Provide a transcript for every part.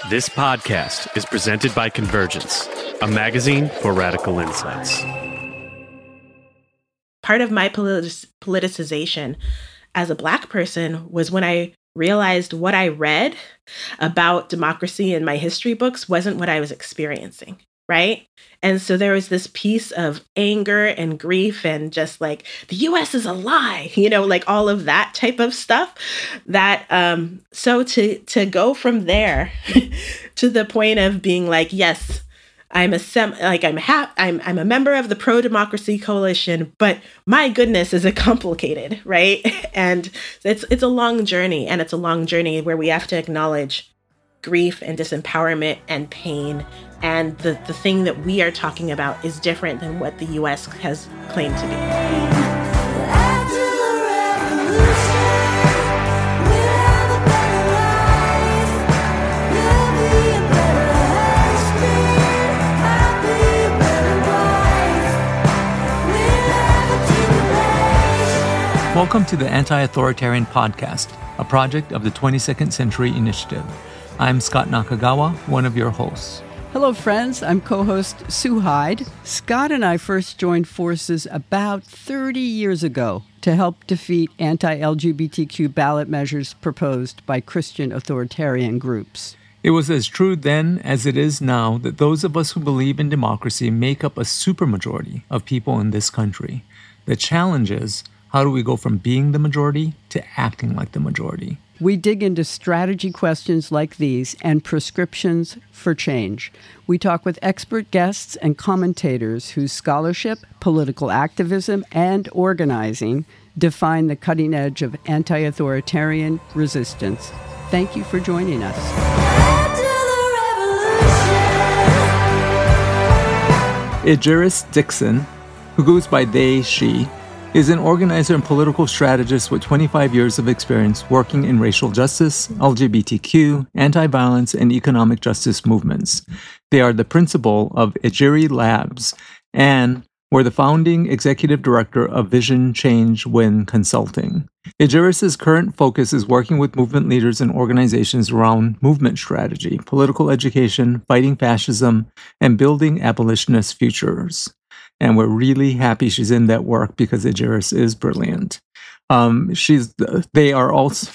This podcast is presented by Convergence, a magazine for radical insights. Part of my politicization as a Black person was when I realized what I read about democracy in my history books wasn't what I was experiencing, right? And so there was this piece of anger and grief and just like, the US is a lie, like all of that type of stuff. That so to go from there to the point of being like, yes, I'm a member of the pro-democracy coalition, but my goodness, is it complicated, right? And it's a long journey, and it's a long journey where we have to acknowledge grief and disempowerment and pain. And the thing that we are talking about is different than what the US has claimed to be. Welcome to the Anti-Authoritarian Podcast, a project of the 22nd Century Initiative. I'm Scott Nakagawa, one of your hosts. Hello, friends. I'm co-host Sue Hyde. Scott and I first joined forces about 30 years ago to help defeat anti-LGBTQ ballot measures proposed by Christian authoritarian groups. It was as true then as it is now that those of us who believe in democracy make up a supermajority of people in this country. The challenge is, how do we go from being the majority to acting like the majority? We dig into strategy questions like these and prescriptions for change. We talk with expert guests and commentators whose scholarship, political activism, and organizing define the cutting edge of anti-authoritarian resistance. Thank you for joining us. Ejeris Dixon, who goes by they, she, is an organizer and political strategist with 25 years of experience working in racial justice, LGBTQ, anti-violence, and economic justice movements. They are the principal of Ejiri Labs and were the founding executive director of Vision Change Win Consulting. Ejeris's current focus is working with movement leaders and organizations around movement strategy, political education, fighting fascism, and building abolitionist futures. And we're really happy she's in that work because Ejeris is brilliant. They are also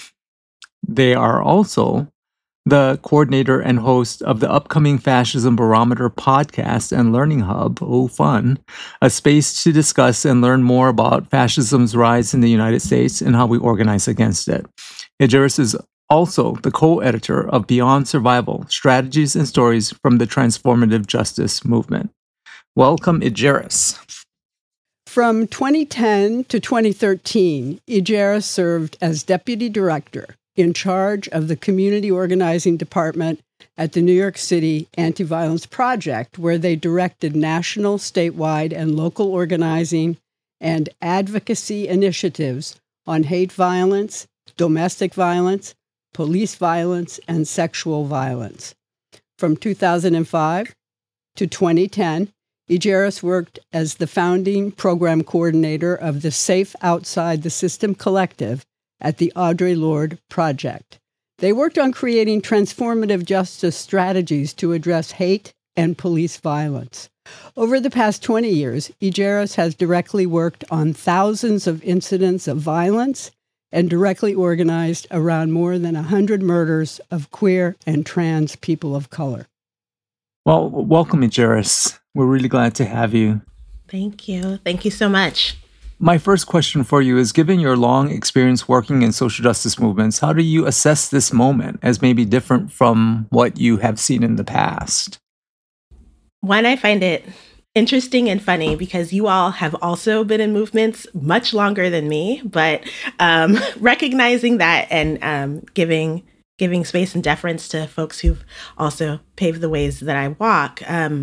the coordinator and host of the upcoming Fascism Barometer podcast and Learning Hub. Oh, fun. A space to discuss and learn more about fascism's rise in the United States and how we organize against it. Ejeris is also the co-editor of Beyond Survival, Strategies and Stories from the Transformative Justice Movement. Welcome, Ejeris. From 2010 to 2013, Ejeris served as deputy director in charge of the community organizing department at the New York City Anti-Violence Project, where they directed national, statewide, and local organizing and advocacy initiatives on hate violence, domestic violence, police violence, and sexual violence. From 2005 to 2010, Ejeris worked as the founding program coordinator of the Safe Outside the System Collective at the Audre Lorde Project. They worked on creating transformative justice strategies to address hate and police violence. Over the past 20 years, Ejeris has directly worked on thousands of incidents of violence and directly organized around more than 100 murders of queer and trans people of color. Well, welcome, Ejeris. We're really glad to have you. Thank you. Thank you so much. My first question for you is, given your long experience working in social justice movements, how do you assess this moment as maybe different from what you have seen in the past? One, I find it interesting and funny because you all have also been in movements much longer than me, but recognizing that and giving space and deference to folks who've also paved the ways that I walk.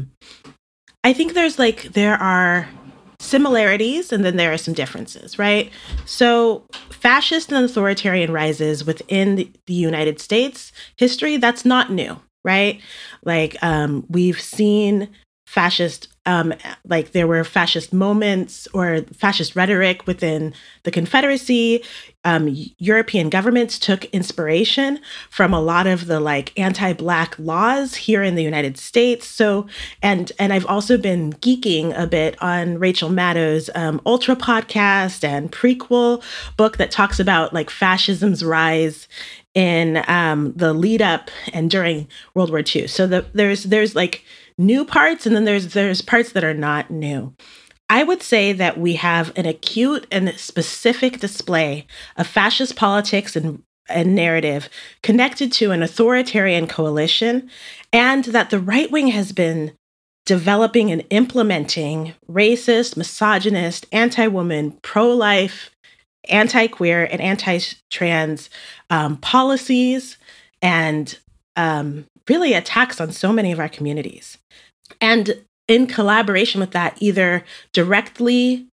I think there are similarities and then there are some differences, right? So fascist and authoritarian rises within the United States history, that's not new, right? We've seen fascist like there were fascist moments or fascist rhetoric within the Confederacy. European governments took inspiration from a lot of the like anti-Black laws here in the United States. So, and I've also been geeking a bit on Rachel Maddow's Ultra podcast and prequel book that talks about like fascism's rise in the lead up and during World War II. So there's like new parts, and then there's parts that are not new. I would say that we have an acute and specific display of fascist politics and narrative connected to an authoritarian coalition, and that the right wing has been developing and implementing racist, misogynist, anti-woman, pro-life, anti-queer, and anti-trans policies and really attacks on so many of our communities. And in collaboration with that, either directly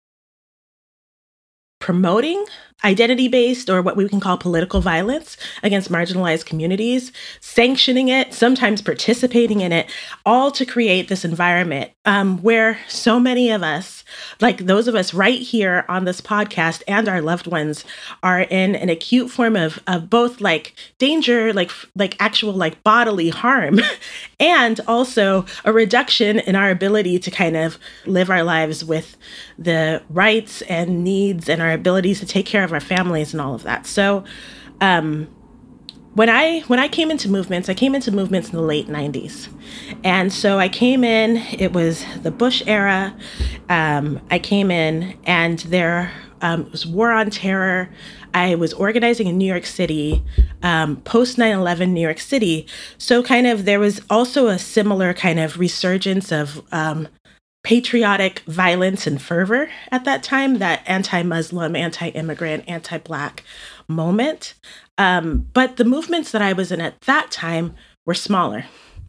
promoting identity-based or what we can call political violence against marginalized communities, sanctioning it, sometimes participating in it, all to create this environment where so many of us, like those of us right here on this podcast and our loved ones, are in an acute form of both like danger, like actual like bodily harm, and also a reduction in our ability to kind of live our lives with the rights and needs and our abilities to take care of our families and all of that. So when I came into movements, I came into movements in the late 90s. And so I came in, it was the Bush era. I came in and there was war on terror. I was organizing in New York City, post 9/11 New York City. So kind of there was also a similar kind of resurgence of patriotic violence and fervor at that time, that anti-Muslim, anti-immigrant, anti-Black moment. But the movements that I was in at that time were smaller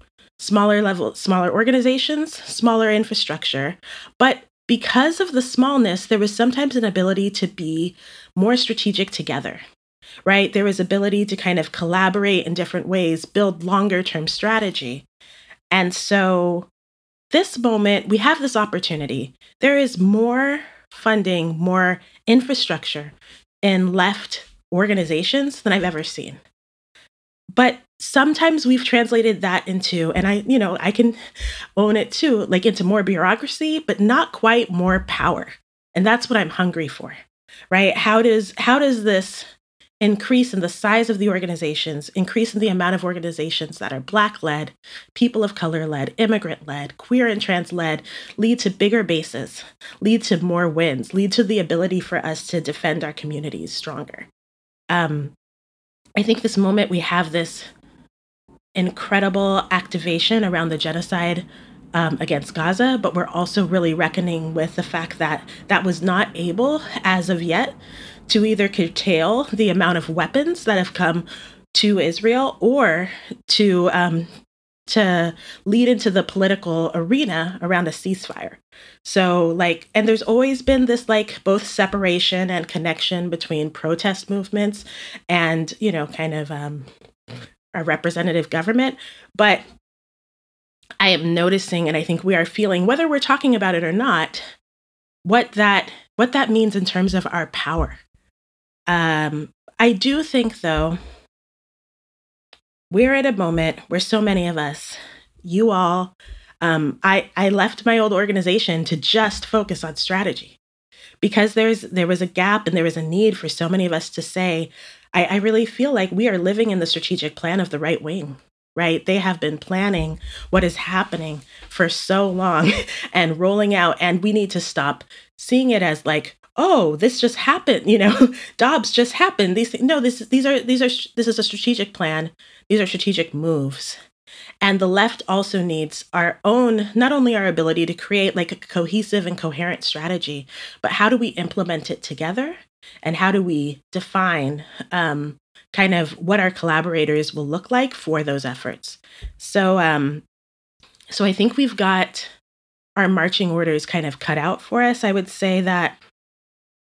organizations, smaller infrastructure. But because of the smallness, there was sometimes an ability to be more strategic together, right? There was ability to kind of collaborate in different ways, build longer term strategy. And so this moment, we have this opportunity. There is more funding, more infrastructure in left organizations than I've ever seen. But sometimes we've translated that into, and I can own it too, like into more bureaucracy, but not quite more power. And that's what I'm hungry for, right? How does this increase in the size of the organizations, increase in the amount of organizations that are Black-led, people of color-led, immigrant-led, queer and trans-led, lead to bigger bases, lead to more wins, lead to the ability for us to defend our communities stronger. I think this moment we have this incredible activation around the genocide against Gaza, but we're also really reckoning with the fact that that was not able, as of yet, to either curtail the amount of weapons that have come to Israel or to lead into the political arena around a ceasefire. So and there's always been this like both separation and connection between protest movements and, kind of our representative government. But I am noticing, and I think we are feeling, whether we're talking about it or not, what that means in terms of our power. I do think, though, we're at a moment where so many of us, you all, I left my old organization to just focus on strategy because there was a gap and there was a need for so many of us to say, I really feel like we are living in the strategic plan of the right wing, right? They have been planning what is happening for so long and rolling out, and we need to stop seeing it as like, oh, this just happened, Dobbs just happened. This is a strategic plan. These are strategic moves. And the left also needs our own, not only our ability to create like a cohesive and coherent strategy, but how do we implement it together? And how do we define kind of what our collaborators will look like for those efforts? So I think we've got our marching orders kind of cut out for us. I would say that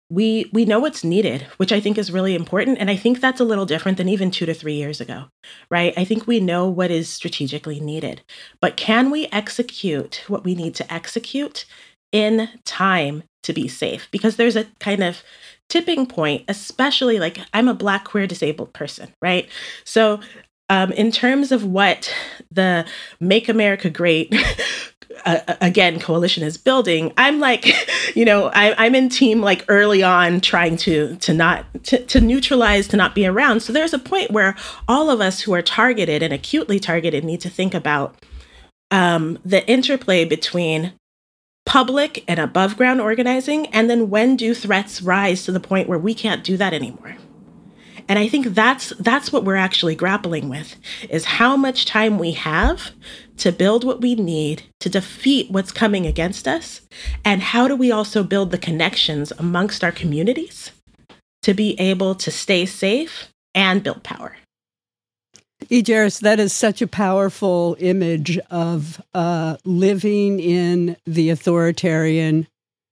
we know what's needed, which I think is really important. And I think that's a little different than even 2 to 3 years ago, right? I think we know what is strategically needed, but can we execute what we need to execute in time to be safe? Because there's a kind of tipping point, especially like I'm a Black, queer, disabled person, right? So in terms of what the Make America Great again coalition is building, I'm like, I'm in team like early on trying to neutralize, to not be around. So there's a point where all of us who are targeted and acutely targeted need to think about the interplay between public and above ground organizing, and then when do threats rise to the point where we can't do that anymore? And I think that's what we're actually grappling with, is how much time we have to build what we need to defeat what's coming against us, and how do we also build the connections amongst our communities to be able to stay safe and build power. Ijerus, that is such a powerful image of living in the authoritarian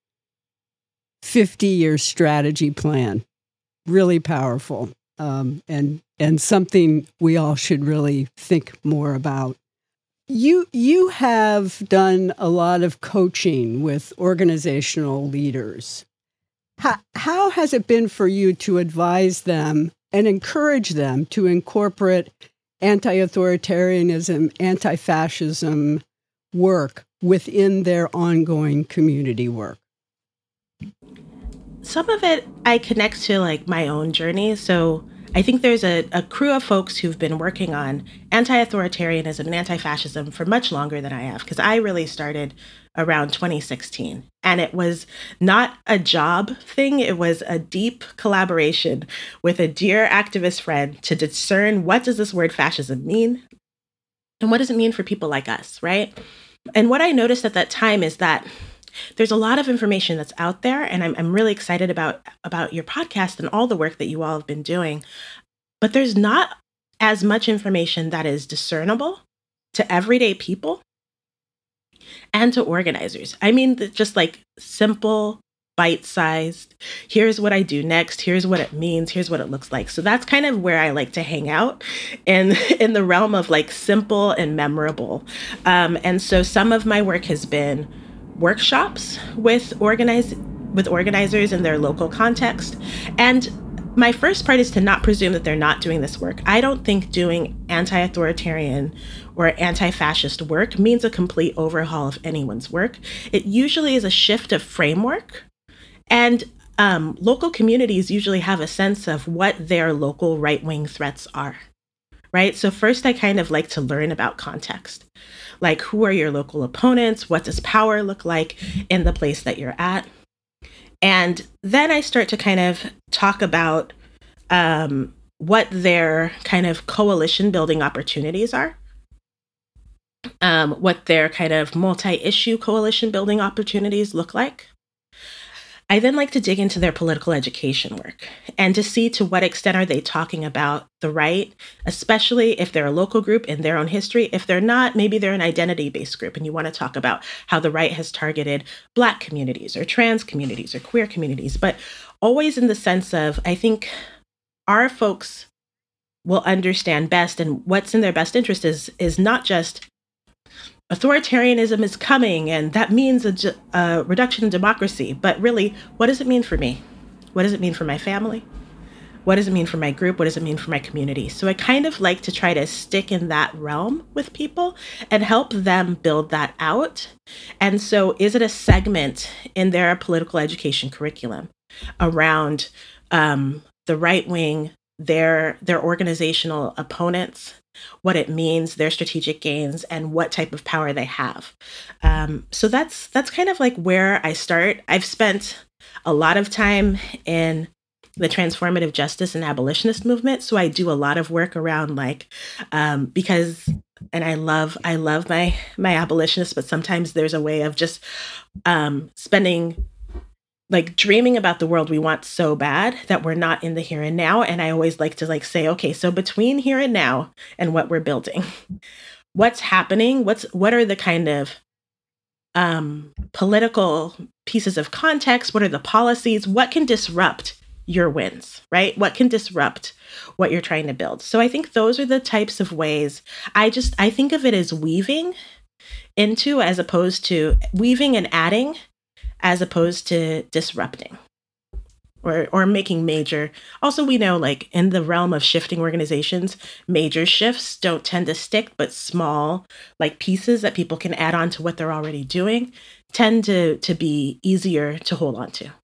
50-year strategy plan. Really powerful, and something we all should really think more about. You have done a lot of coaching with organizational leaders. How has it been for you to advise them and encourage them to incorporate anti-authoritarianism, anti-fascism work within their ongoing community work? Some of it I connect to like my own journey. So I think there's a crew of folks who've been working on anti-authoritarianism and anti-fascism for much longer than I have, because I really started around 2016. And it was not a job thing. It was a deep collaboration with a dear activist friend to discern, what does this word fascism mean? And what does it mean for people like us, right? And what I noticed at that time is that there's a lot of information that's out there, and I'm really excited about your podcast and all the work that you all have been doing. But there's not as much information that is discernible to everyday people and to organizers. I mean, just like simple, bite-sized, here's what I do next, here's what it means, here's what it looks like. So that's kind of where I like to hang out in the realm of like simple and memorable. And so some of my work has been workshops with organizers in their local context. And my first part is to not presume that they're not doing this work. I don't think doing anti-authoritarian or anti-fascist work means a complete overhaul of anyone's work. It usually is a shift of framework. And local communities usually have a sense of what their local right-wing threats are, right? So first, I kind of like to learn about context. Like, who are your local opponents? What does power look like in the place that you're at? And then I start to kind of talk about what their kind of coalition building opportunities are, what their kind of multi-issue coalition building opportunities look like. I then like to dig into their political education work and to see to what extent are they talking about the right, especially if they're a local group in their own history. If they're not, maybe they're an identity-based group and you want to talk about how the right has targeted Black communities or trans communities or queer communities, but always in the sense of, I think our folks will understand best, and what's in their best interest is not just authoritarianism is coming, and that means a reduction in democracy. But really, what does it mean for me? What does it mean for my family? What does it mean for my group? What does it mean for my community? So I kind of like to try to stick in that realm with people and help them build that out. And so is it a segment in their political education curriculum around the right wing, their organizational opponents, what it means, their strategic gains, and what type of power they have. So that's kind of like where I start. I've spent a lot of time in the transformative justice and abolitionist movement. So I do a lot of work around like, because, and I love my abolitionists, but sometimes there's a way of just spending, like dreaming about the world we want so bad that we're not in the here and now. And I always like to like say, okay, so between here and now and what we're building, what's happening? What are the kind of political pieces of context? What are the policies? What can disrupt your wins, right? What can disrupt what you're trying to build? So I think those are the types of ways I think of it as weaving into, as opposed to weaving and adding, as opposed to disrupting or making major. Also, we know, like, in the realm of shifting organizations, major shifts don't tend to stick, but small, like, pieces that people can add on to what they're already doing tend to be easier to hold on to.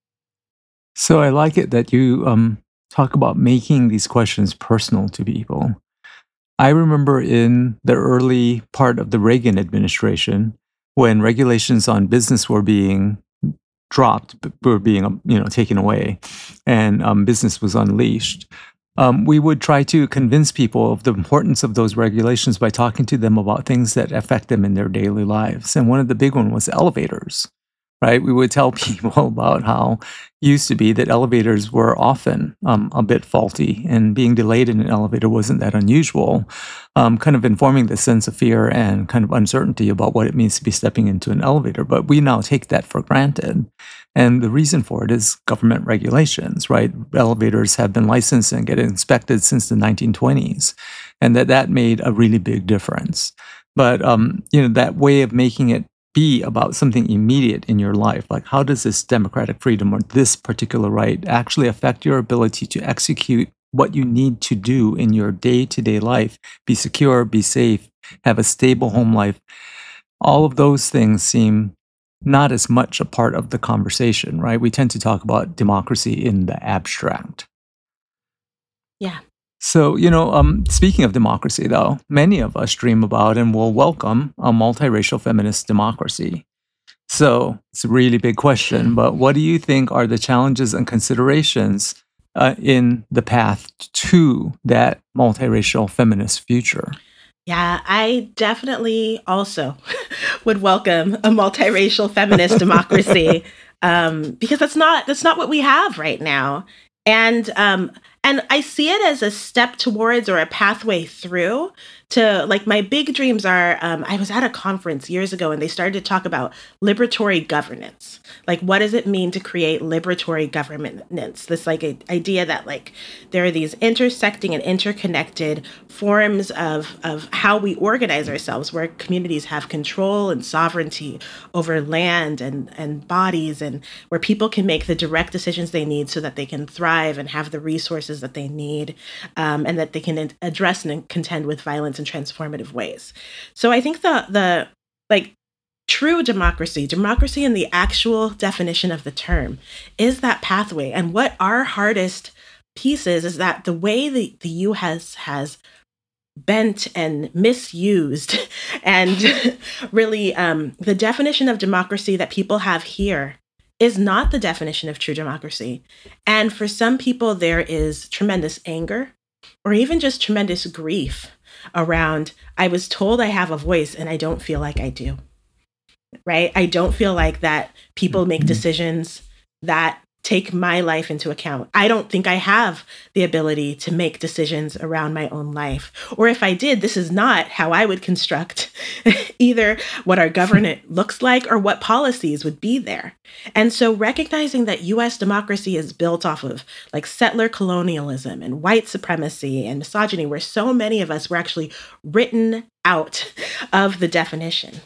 So I like it that you talk about making these questions personal to people. I remember in the early part of the Reagan administration, when regulations on business were being dropped, were being taken away, and business was unleashed, we would try to convince people of the importance of those regulations by talking to them about things that affect them in their daily lives. And one of the big ones was elevators, right? We would tell people about how it used to be that elevators were often a bit faulty, and being delayed in an elevator wasn't that unusual, kind of informing the sense of fear and kind of uncertainty about what it means to be stepping into an elevator. But we now take that for granted. And the reason for it is government regulations, right? Elevators have been licensed and get inspected since the 1920s, and that made a really big difference. But, that way of making it be about something immediate in your life, like how does this democratic freedom or this particular right actually affect your ability to execute what you need to do in your day-to-day life, be secure, be safe, have a stable home life. All of those things seem not as much a part of the conversation, right? We tend to talk about democracy in the abstract. Yeah. So, speaking of democracy, though, many of us dream about and will welcome a multiracial feminist democracy. So it's a really big question, but what do you think are the challenges and considerations in the path to that multiracial feminist future? Yeah, I definitely also would welcome a multiracial feminist democracy, because that's not what we have right now. And I see it as a step towards, or a pathway through to, like, my big dreams are, I was at a conference years ago and they started to talk about liberatory governance. Like, what does it mean to create liberatory governance? This, like, idea that, like, there are these intersecting and interconnected forms of how we organize ourselves, where communities have control and sovereignty over land and bodies, and where people can make the direct decisions they need so that they can thrive and have the resources that they need, and that they can address and contend with violence in transformative ways. So I think the true democracy in the actual definition of the term, is that pathway. And what our hardest piece is that the way the U.S. has bent and misused and really the definition of democracy that people have here is not the definition of true democracy. And for some people, there is tremendous anger or even just tremendous grief around, I was told I have a voice and I don't feel like I do, right? I don't feel like that people make decisions that take my life into account. I don't think I have the ability to make decisions around my own life. Or if I did, this is not how I would construct either what our government looks like or what policies would be there. And so recognizing that US democracy is built off of, like, settler colonialism and white supremacy and misogyny, where so many of us were actually written out of the definition.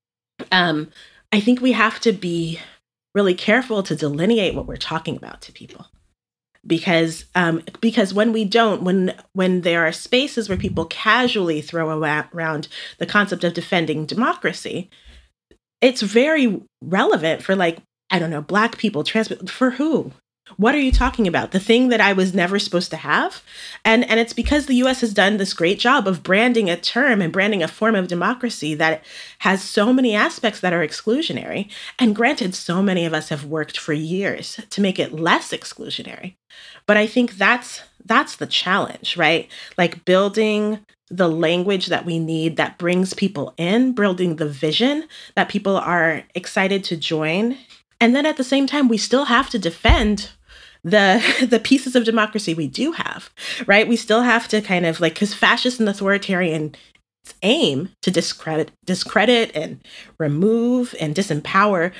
I think we have to be really careful to delineate what we're talking about to people, because when we don't, when there are spaces where people casually throw around the concept of defending democracy, it's very relevant for, like, I don't know, Black people, trans, for who? What are you talking about? The thing that I was never supposed to have? And it's because the US has done this great job of branding a term and branding a form of democracy that has so many aspects that are exclusionary. And granted, so many of us have worked for years to make it less exclusionary. But I think that's the challenge, right? Like, building the language that we need that brings people in, building the vision that people are excited to join. And then at the same time, we still have to defend the pieces of democracy we do have, right? We still have to kind of, like, because fascist and authoritarian aim to discredit and remove and disempower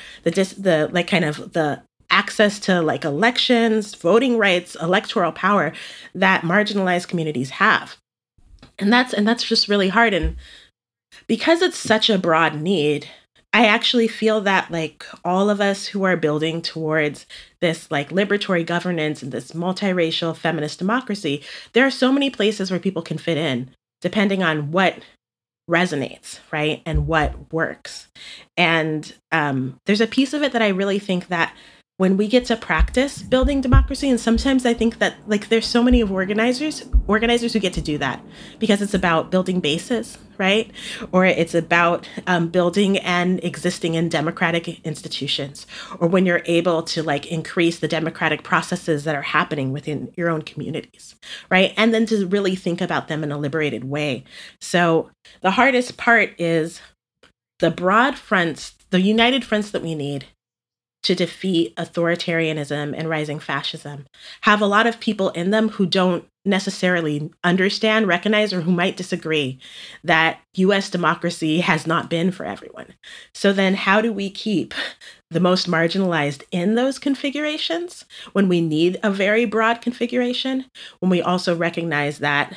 the access to like elections, voting rights, electoral power that marginalized communities have. And that's just really hard. And because it's such a broad need, I actually feel that like all of us who are building towards this like liberatory governance and this multiracial feminist democracy, there are so many places where people can fit in, depending on what resonates, right? And what works. And there's a piece of it that I really think that when we get to practice building democracy, and sometimes I think that like there's so many of organizers who get to do that because it's about building bases, right? Or it's about building and existing in democratic institutions, or when you're able to like increase the democratic processes that are happening within your own communities, right? And then to really think about them in a liberated way. So the hardest part is the broad fronts, the united fronts that we need to defeat authoritarianism and rising fascism have a lot of people in them who don't necessarily understand, recognize, or who might disagree that US democracy has not been for everyone. So then how do we keep the most marginalized in those configurations when we need a very broad configuration, when we also recognize that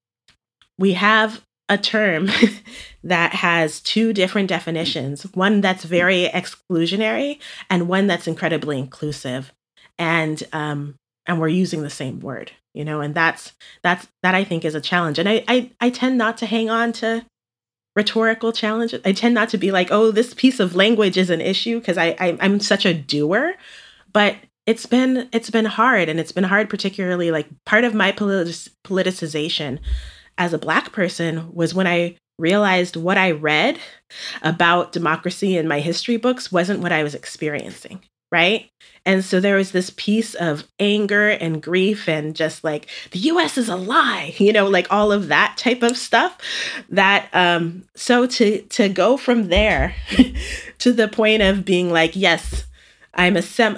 we have a term that has two different definitions, one that's very exclusionary and one that's incredibly inclusive. And we're using the same word, you know, and that I think is a challenge. And I tend not to hang on to rhetorical challenges. I tend not to be like, oh, this piece of language is an issue, because I'm such a doer. But it's been hard, and it's been hard, particularly like part of my politicization as a Black person was when I realized what I read about democracy in my history books wasn't what I was experiencing, right? And so there was this piece of anger and grief and just like, the US is a lie, you know, like all of that type of stuff that, so to go from there to the point of being like, yes, I'm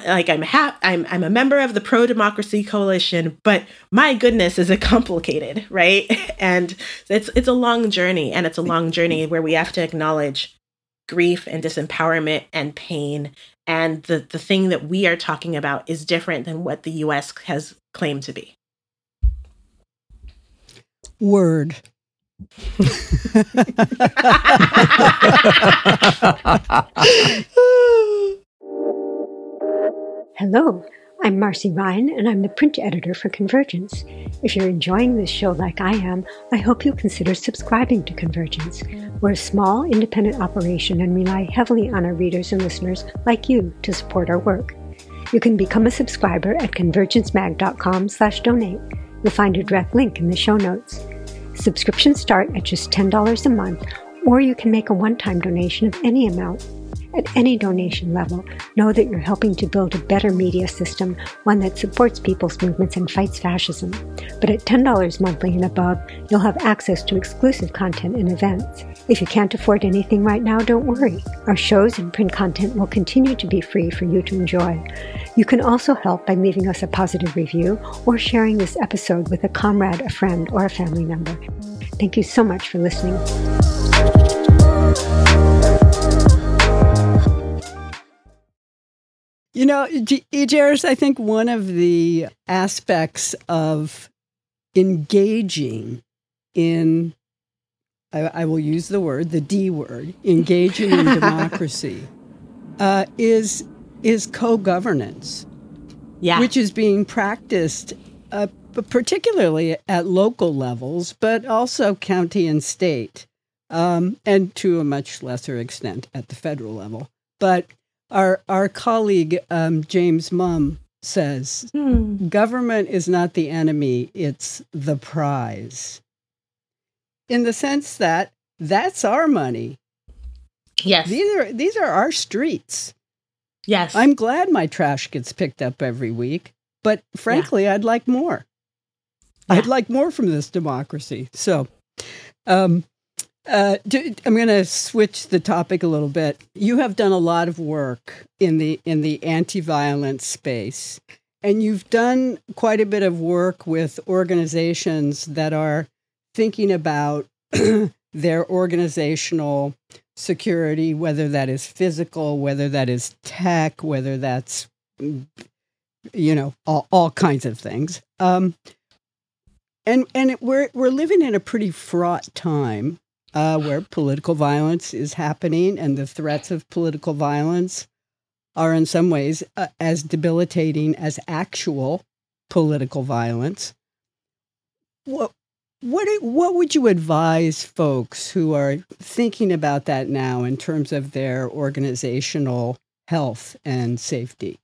a member of the pro-democracy coalition, but my goodness, is it complicated, right? And it's a long journey, and it's a long journey where we have to acknowledge grief and disempowerment and pain, and the thing that we are talking about is different than what the US has claimed to be. Word. Hello, I'm Marcy Ryan, and I'm the print editor for Convergence. If you're enjoying this show like I am, I hope you'll consider subscribing to Convergence. We're a small, independent operation and rely heavily on our readers and listeners like you to support our work. You can become a subscriber at convergencemag.com/donate. You'll find a direct link in the show notes. Subscriptions start at just $10 a month, or you can make a one-time donation of any amount. At any donation level, know that you're helping to build a better media system, one that supports people's movements and fights fascism. But at $10 monthly and above, you'll have access to exclusive content and events. If you can't afford anything right now, don't worry. Our shows and print content will continue to be free for you to enjoy. You can also help by leaving us a positive review or sharing this episode with a comrade, a friend, or a family member. Thank you so much for listening. You know, Ejaris, I think one of the aspects of engaging in, I will use the word, the D word, engaging in democracy, is co-governance, which is being practiced particularly at local levels, but also county and state, and to a much lesser extent at the federal level. But our colleague, James Mumm, says, government is not the enemy, it's the prize. In the sense that that's our money. Yes. These are our streets. Yes. I'm glad my trash gets picked up every week, but frankly, I'd like more. I'd like more from this democracy. So, I'm going to switch the topic a little bit. You have done a lot of work in the anti-violence space, and you've done quite a bit of work with organizations that are thinking about their organizational security, whether that is physical, whether that is tech, whether that's, all kinds of things. We're living in a pretty fraught time where political violence is happening, and the threats of political violence are in some ways as debilitating as actual political violence. What would you advise folks who are thinking about that now in terms of their organizational health and safety?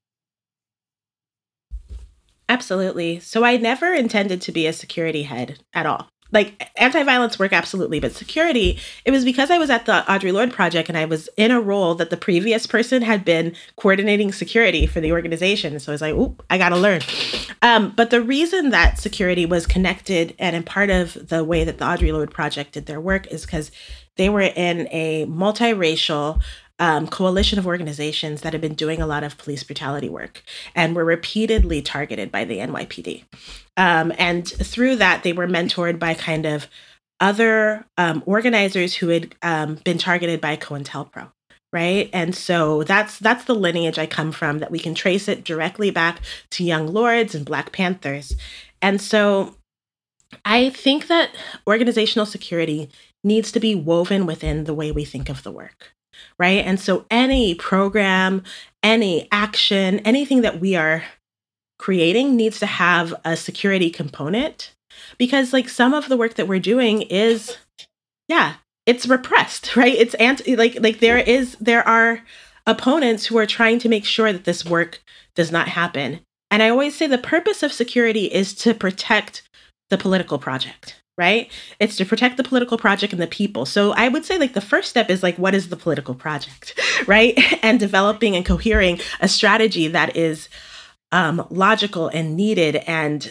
Absolutely. So I never intended to be a security head at all. Like anti-violence work, absolutely. But security, it was because I was at the Audre Lorde Project and I was in a role that the previous person had been coordinating security for the organization. So I was like, oh, I got to learn. But the reason that security was connected and in part of the way that the Audre Lorde Project did their work is because they were in a multiracial coalition of organizations that have been doing a lot of police brutality work and were repeatedly targeted by the NYPD. And through that, they were mentored by kind of other organizers who had been targeted by COINTELPRO, right? And so that's the lineage I come from, that we can trace it directly back to Young Lords and Black Panthers. And so I think that organizational security needs to be woven within the way we think of the work. Right. And so any program, any action, anything that we are creating needs to have a security component, because like some of the work that we're doing is, it's repressed, right? It's there are opponents who are trying to make sure that this work does not happen. And I always say the purpose of security is to protect the political project. Right? It's to protect the political project and the people. So I would say like the first step is like, what is the political project, right? And developing and cohering a strategy that is logical and needed and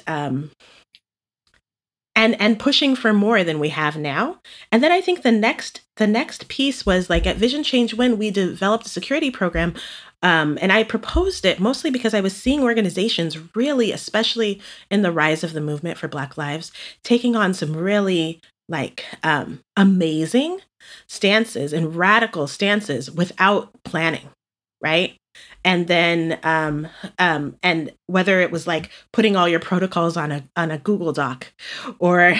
pushing for more than we have now. And then I think the next piece was like at Vision Change when we developed a security program. And I proposed it mostly because I was seeing organizations really, especially in the rise of the movement for Black Lives, taking on some really like amazing stances and radical stances without planning, right? And then, and whether it was like putting all your protocols on a Google Doc, or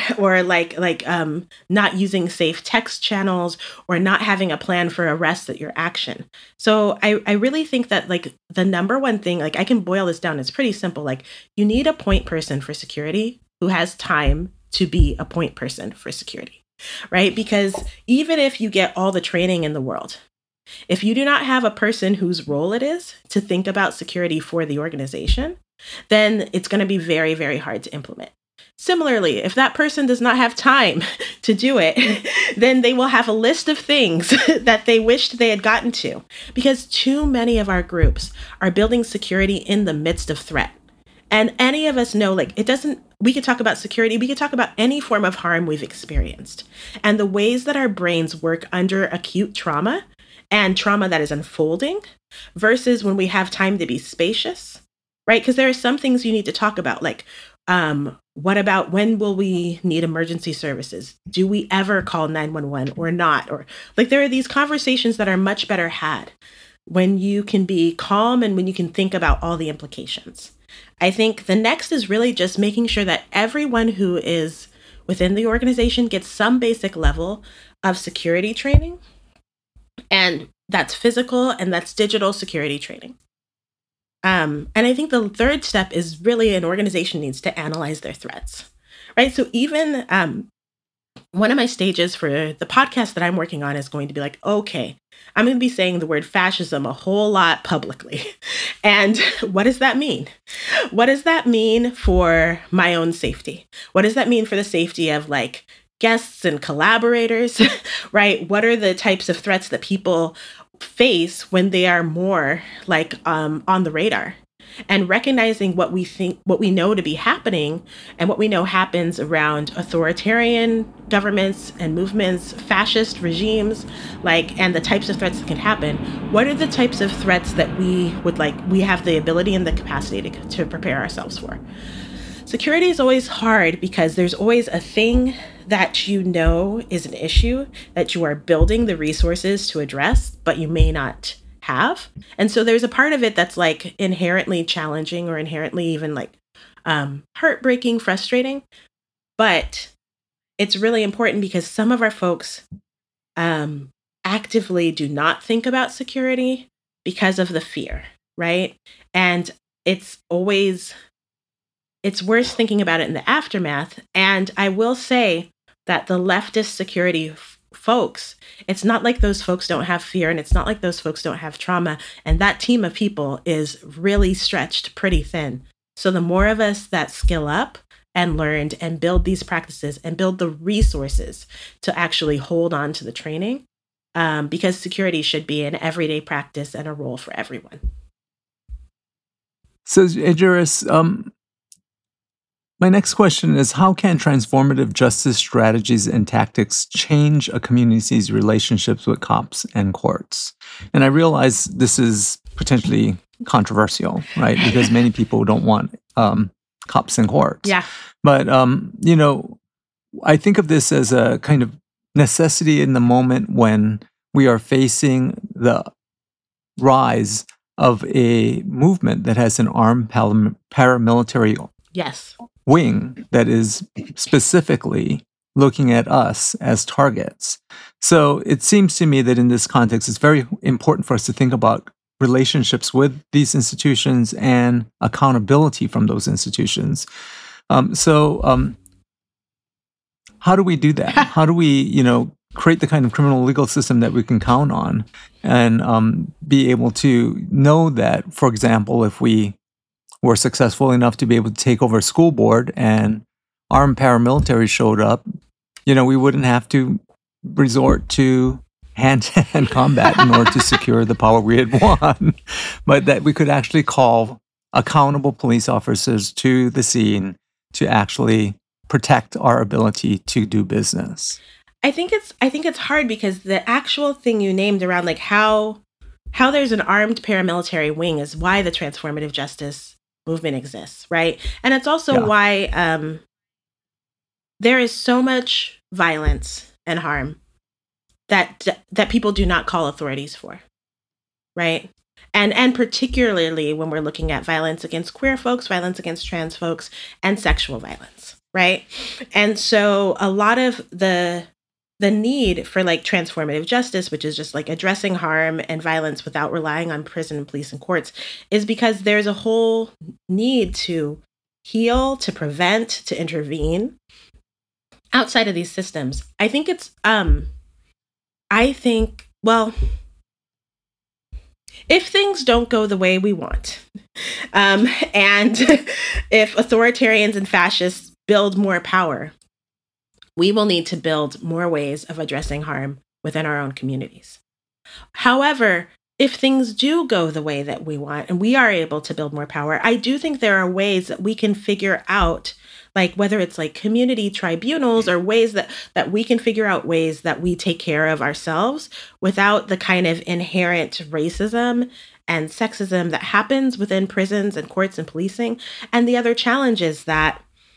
not using safe text channels, or not having a plan for arrests at your action. So I really think that like the number one thing, like I can boil this down, it's pretty simple. Like you need a point person for security who has time to be a point person for security, right? Because even if you get all the training in the world, if you do not have a person whose role it is to think about security for the organization, then it's going to be very, very hard to implement. Similarly, if that person does not have time to do it, then they will have a list of things that they wished they had gotten to, because too many of our groups are building security in the midst of threat. And any of us know, like, we could talk about security, we could talk about any form of harm we've experienced and the ways that our brains work under acute trauma and trauma that is unfolding versus when we have time to be spacious, right? Because there are some things you need to talk about, like, what about when will we need emergency services? Do we ever call 911 or not? Or like, there are these conversations that are much better had when you can be calm and when you can think about all the implications. I think the next is really just making sure that everyone who is within the organization gets some basic level of security training. And that's physical and that's digital security training. And I think the third step is really an organization needs to analyze their threats, right? So even one of my stages for the podcast that I'm working on is going to be like, okay, I'm going to be saying the word fascism a whole lot publicly. And what does that mean? What does that mean for my own safety? What does that mean for the safety of like guests and collaborators, right? What are the types of threats that people face when they are more like on the radar? And recognizing what we know to be happening and what we know happens around authoritarian governments and movements, fascist regimes, and the types of threats that can happen. What are the types of threats that we have the ability and the capacity to prepare ourselves for? security is always hard because there's always a thing that you know is an issue that you are building the resources to address, but you may not have. And so there's a part of it that's like inherently challenging or inherently even like heartbreaking, frustrating. But it's really important because some of our folks actively do not think about security because of the fear, right? And it's worth thinking about it in the aftermath. And I will say that the leftist security folks, it's not like those folks don't have fear, and it's not like those folks don't have trauma. And that team of people is really stretched pretty thin. So the more of us that skill up and learned and build these practices and build the resources to actually hold on to the training, because security should be an everyday practice and a role for everyone. So, Juris, my next question is, how can transformative justice strategies and tactics change a community's relationships with cops and courts? And I realize this is potentially controversial, right? Because many people don't want cops and courts. Yeah. But, I think of this as a kind of necessity in the moment when we are facing the rise of a movement that has an armed paramilitary Yes. wing that is specifically looking at us as targets. So it seems to me that in this context, it's very important for us to think about relationships with these institutions and accountability from those institutions. How do we do that? How do we, create the kind of criminal legal system that we can count on and be able to know that, for example, if we were successful enough to be able to take over a school board and armed paramilitary showed up, we wouldn't have to resort to hand-to-hand combat in order to secure the power we had won, but that we could actually call accountable police officers to the scene to actually protect our ability to do business. I think it's hard because the actual thing you named around like how there's an armed paramilitary wing is why the transformative justice movement exists, right? And it's also why there is so much violence and harm that people do not call authorities for, right? And particularly when we're looking at violence against queer folks, violence against trans folks, and sexual violence, right? And so a lot of the need for like transformative justice, which is just like addressing harm and violence without relying on prison and police and courts, is because there's a whole need to heal, to prevent, to intervene outside of these systems. I think if things don't go the way we want, and if authoritarians and fascists build more power, we will need to build more ways of addressing harm within our own communities. However, if things do go the way that we want and we are able to build more power, I do think there are ways that we can figure out, like whether it's like community tribunals or ways that we can figure out ways that we take care of ourselves without the kind of inherent racism and sexism that happens within prisons and courts and policing. And the other challenge is that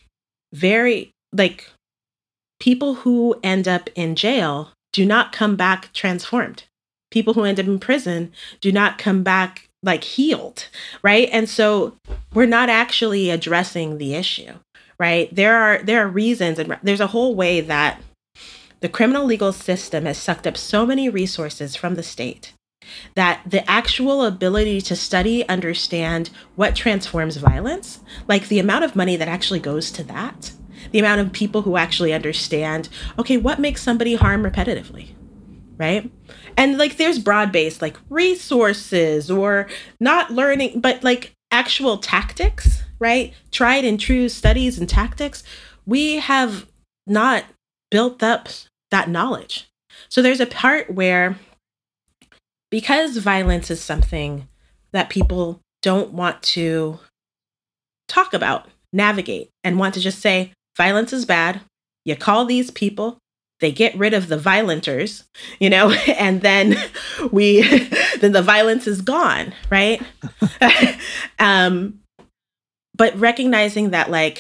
people who end up in jail do not come back transformed. People who end up in prison do not come back like healed, right? And so we're not actually addressing the issue, right? There are reasons, and there's a whole way that the criminal legal system has sucked up so many resources from the state that the actual ability to study, understand what transforms violence, like the amount of money that actually goes to that, the amount of people who actually understand, okay, what makes somebody harm repetitively, right? And like there's broad-based like resources or not learning, but like actual tactics, right? Tried and true studies and tactics. We have not built up that knowledge. So there's a part where, because violence is something that people don't want to talk about, navigate, and want to just say, violence is bad. You call these people, they get rid of the violenters, and then then the violence is gone, right? But recognizing that like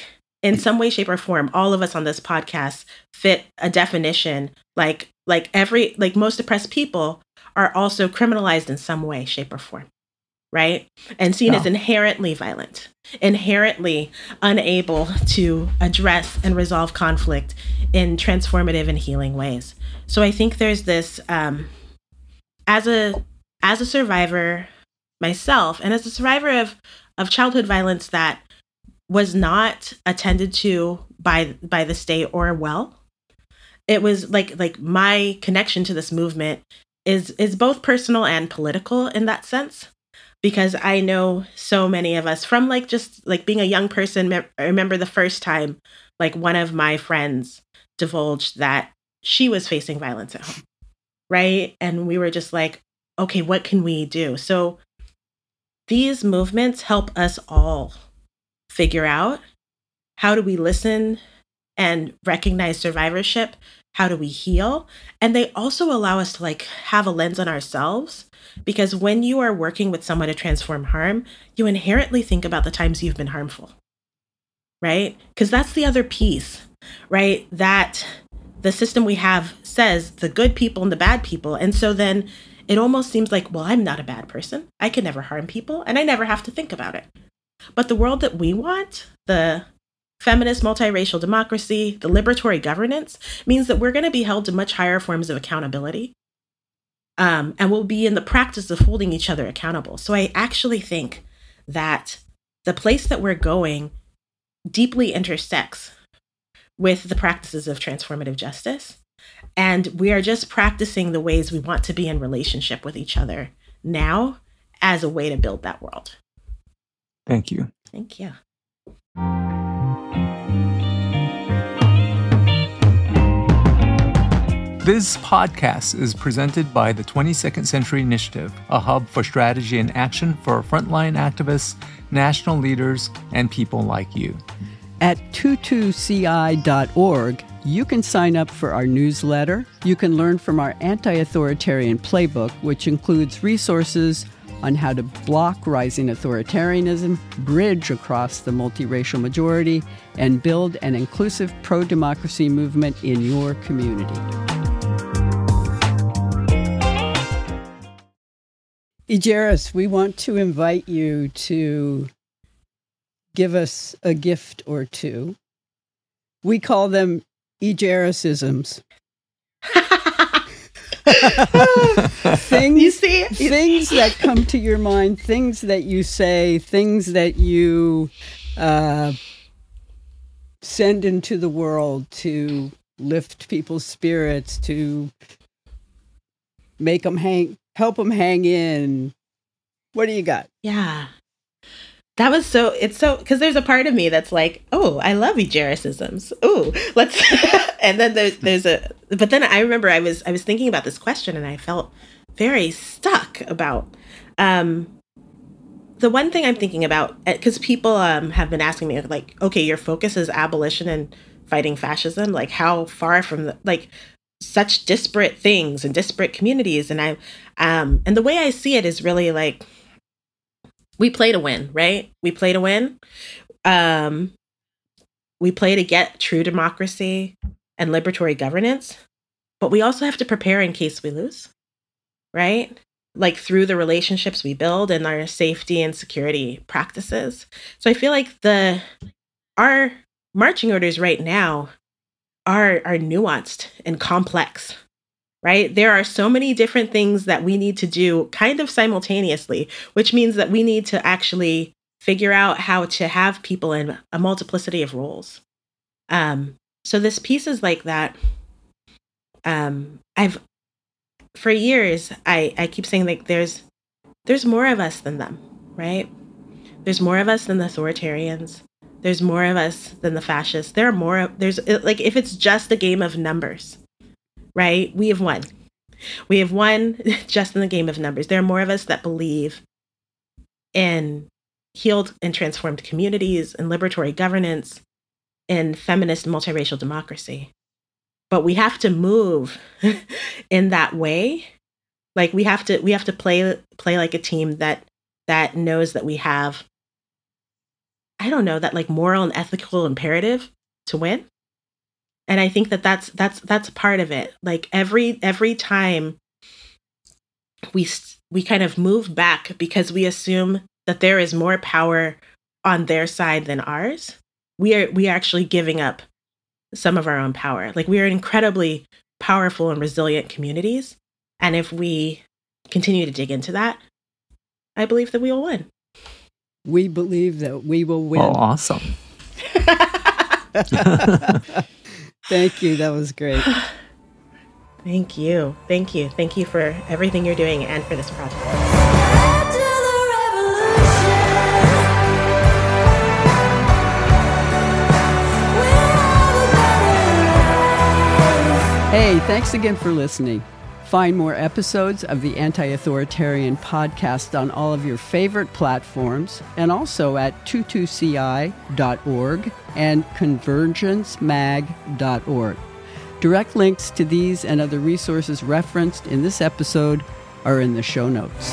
in some way, shape, or form, all of us on this podcast fit a definition. Like most oppressed people are also criminalized in some way, shape, or form, right? And seen as inherently violent, inherently unable to address and resolve conflict in transformative and healing ways. So I think there's this, as a survivor myself, and as a survivor of childhood violence that was not attended to by the state or well, it was like my connection to this movement is both personal and political in that sense, because I know so many of us from just being a young person. I remember the first time one of my friends divulged that she was facing violence at home, right? And we were just like, okay, what can we do? So these movements help us all figure out, how do we listen and recognize survivorship? How do we heal? And they also allow us to have a lens on ourselves, because when you are working with someone to transform harm, you inherently think about the times you've been harmful, right? Because that's the other piece, right? That the system we have says the good people and the bad people. And so then it almost seems like, well, I'm not a bad person. I can never harm people, and I never have to think about it. But the world that we want, the feminist multiracial democracy, the liberatory governance, means that we're going to be held to much higher forms of accountability. And we'll be in the practice of holding each other accountable. So I actually think that the place that we're going deeply intersects with the practices of transformative justice. And we are just practicing the ways we want to be in relationship with each other now as a way to build that world. Thank you. Thank you. This podcast is presented by the 22nd Century Initiative, a hub for strategy and action for frontline activists, national leaders, and people like you. At 22ci.org, you can sign up for our newsletter. You can learn from our anti-authoritarian playbook, which includes resources on how to block rising authoritarianism, bridge across the multiracial majority, and build an inclusive pro-democracy movement in your community. Ijerus, we want to invite you to give us a gift or two. We call them Ijerusisms. Things that come to your mind, things that you say, things that you send into the world to lift people's spirits, to make them help them hang in. What do you got? Yeah. That was because there's a part of me that's like, oh, I love Ijerusisms. Oh, let's, and then but then I remember I was thinking about this question and I felt very stuck about, the one thing I'm thinking about, because people have been asking me okay, your focus is abolition and fighting fascism. How far from such disparate things and disparate communities. And and the way I see it is really we play to win, right? We play to win. We play to get true democracy and liberatory governance, but we also have to prepare in case we lose, right? Through the relationships we build and our safety and security practices. So I feel like our marching orders right now are nuanced and complex. Right? There are so many different things that we need to do kind of simultaneously, which means that we need to actually figure out how to have people in a multiplicity of roles. So this piece is like that. For years, I keep saying there's more of us than them, right? There's more of us than the authoritarians. There's more of us than the fascists. If it's just a game of numbers, right? We have won. We have won just in the game of numbers. There are more of us that believe in healed and transformed communities, in liberatory governance, in feminist multiracial democracy. But we have to move in that way. We have to play like a team that knows that we have I don't know, that like moral and ethical imperative to win. And I think that that's part of it. Like every time we kind of move back because we assume that there is more power on their side than ours, we are actually giving up some of our own power. Like we are incredibly powerful and resilient communities. And if we continue to dig into that, I believe that we will win. We believe that we will win. Oh, awesome. Thank you. That was great. Thank you. Thank you. Thank you for everything you're doing and for this project. Hey, thanks again for listening. Find more episodes of the Anti-Authoritarian Podcast on all of your favorite platforms and also at 22ci.org and convergencemag.org. Direct links to these and other resources referenced in this episode are in the show notes.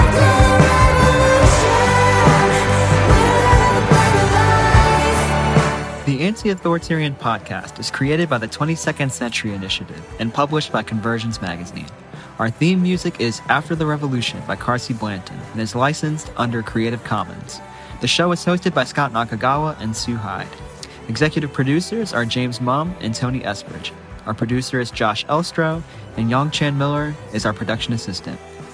The Anti-Authoritarian Podcast is created by the 22nd Century Initiative and published by Convergence Magazine. Our theme music is After the Revolution by Carsey Blanton and is licensed under Creative Commons. The show is hosted by Scott Nakagawa and Sue Hyde. Executive producers are James Mumm and Tony Esperidge. Our producer is Josh Elstro, and Yong Chan Miller is our production assistant.